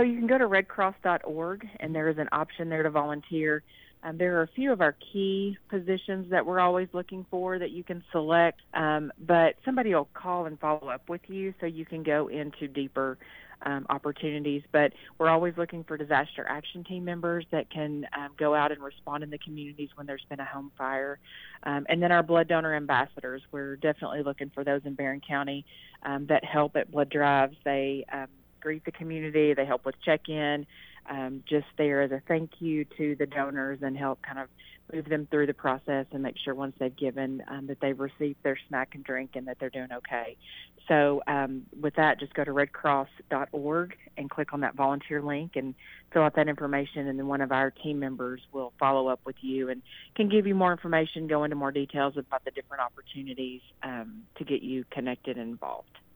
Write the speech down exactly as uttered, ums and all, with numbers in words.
So you can go to red cross dot org, and there is an option there to volunteer. Um, there are a few of our key positions that we're always looking for that you can select, um, but somebody will call and follow up with you so you can go into deeper um, opportunities. But we're always looking for disaster action team members that can um, go out and respond in the communities when there's been a home fire. Um, and then our blood donor ambassadors, we're definitely looking for those in Barron County um, that help at blood drives. They um, greet the community, they help with check-in, um, just there as a thank you to the donors and help kind of move them through the process and make sure once they've given um, that they've received their snack and drink and that they're doing okay. So um, with that, just go to red cross dot org and click on that volunteer link and fill out that information, and then one of our team members will follow up with you and can give you more information, go into more details about the different opportunities um, to get you connected and involved.